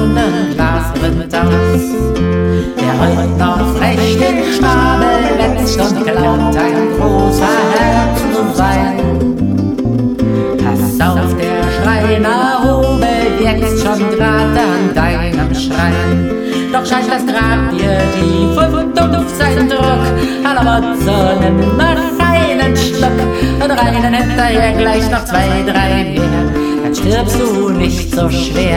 Brunnenglas rinnt aus. Der heut noch frech den Schnabel wetzt und glaubt, ein großer Herr zu sein. Pass auf, der Schreiner hobelt jetzt schon grad an deinem Schrein. Doch scheint das Grab dir tief und dumpf sein Druck. Aller Wotze, nimm noch einen Schluck und reinen hinterher gleich noch 2, 3 mehr. Dann stirbst du nicht so schwer.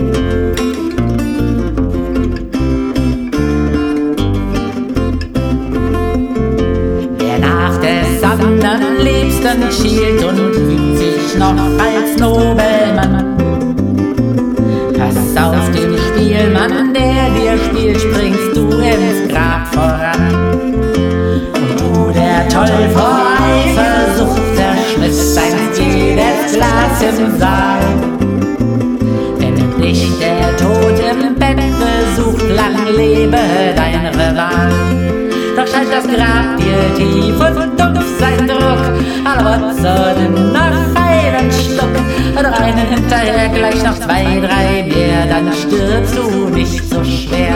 Wer nach des anderen Liebsten schielt und fühlt sich noch als Nobelmann, pass auf den Spielmann, der dir spielt, springst du ins Grab voran. Und du, der toll vor Eifersucht zerschmiss einst jedes Glas im Saal. Wenn dich der Tod im Bett besucht, lang lebe dein Rival. Doch scheint das Grab dir tief und dumpf sein Druck. Alle Wotze, nimm noch einen Schluck und reinen hinterher gleich noch 2, 3 mehr. Dann stirbst du nicht so schwer.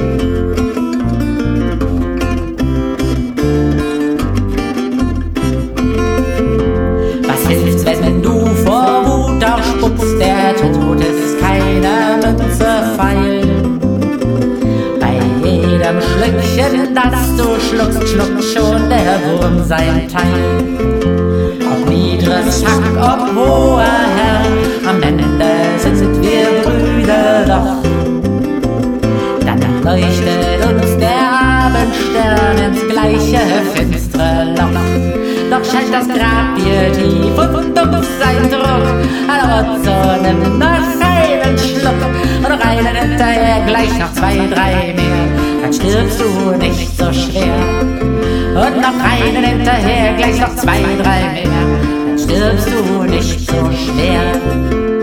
Was hilft's, wenn du vor Wut auch spuckst? Der Tod ist keine Münze feil. Bei jedem Schlückchen, das du schluckst, schluckt schon der Wurm sein Teil. Ob niedres Hack, ob hoher Herr, am Ende sind wir Brüder doch. Dann leuchtet uns der Abendstern ins gleiche finstere Loch. Doch scheint das Grab dir tief und dumpf sein Druck. Aller Wotze, nimm noch einen Schluck und reinen hinterher gleich noch 2, 3 mehr. Dann stirbst du nicht so schwer. Und noch einen hinterher gleich noch 2, 3 mehr. Dann stirbst du nicht so schwer.